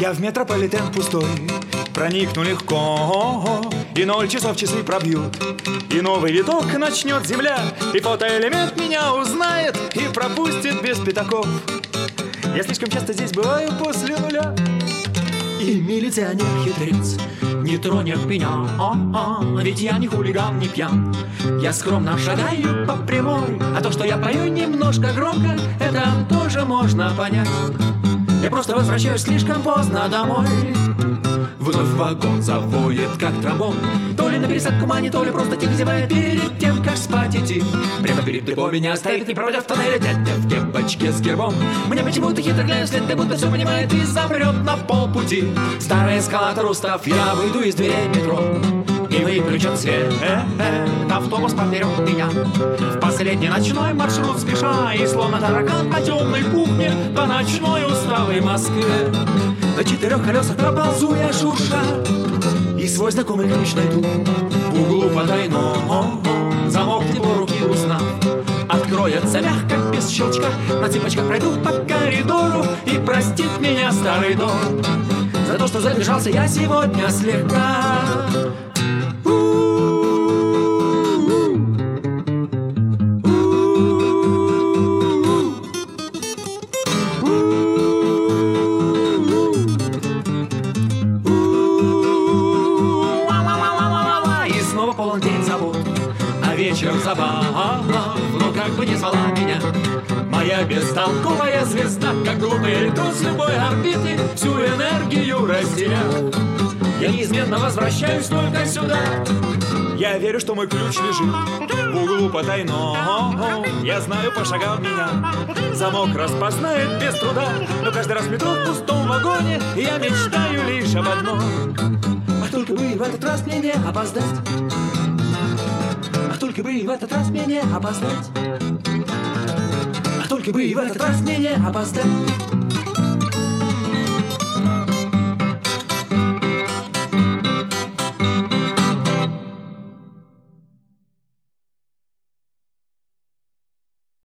Я в метрополитен пустой проникну легко, и 0 часов часы пробьют, и новый виток начнет земля, и фотоэлемент меня узнает и пропустит без пятаков. Я слишком часто здесь бываю после нуля. И милиционер-хитрец не тронет меня, ведь я не хулиган, не пьян. Я скромно шагаю по прямой, а то, что я пою немножко громко, это тоже можно понять. Я просто возвращаюсь слишком поздно домой. Вновь вагон завоет, как тромбон, то ли на пересадку мани, то ли просто тихо зевает перед тем, как спать идти. Прямо перед депо меня стоит и проводят в тоннеле дядя в кепочке с гербом. Мне почему-то хитро глядя вслед, как будто все понимает и замрет на полпути. Старый эскалатор устав, я выйду из дверей метро и выключат свет. Автобус поперед меня в последний ночной маршрут спеша, и словно таракан по темной кухне по ночной усталой Москве. На 4 колесах проползу я шурша, и свой знакомый ключ найду в углу потайного. Замок тепло руки узнав откроется мягко, без щелчка. На цыпочках пройду по коридору, и простит меня старый дом за то, что задержался я сегодня слегка. Полон день забот, а вечер забав, но как бы не звала меня моя бестолковая звезда, как глупый электрон с любой орбиты всю энергию разделял. Я неизменно возвращаюсь только сюда. Я верю, что мой ключ лежит в углу потайного. Я знаю по шагам меня замок распознает без труда, но каждый раз в метро в пустом вагоне я мечтаю лишь об одном: а только бы в этот раз мне не опоздать. А только бы в этот раз мне не опоздать. А только бы в этот раз мне не опоздать.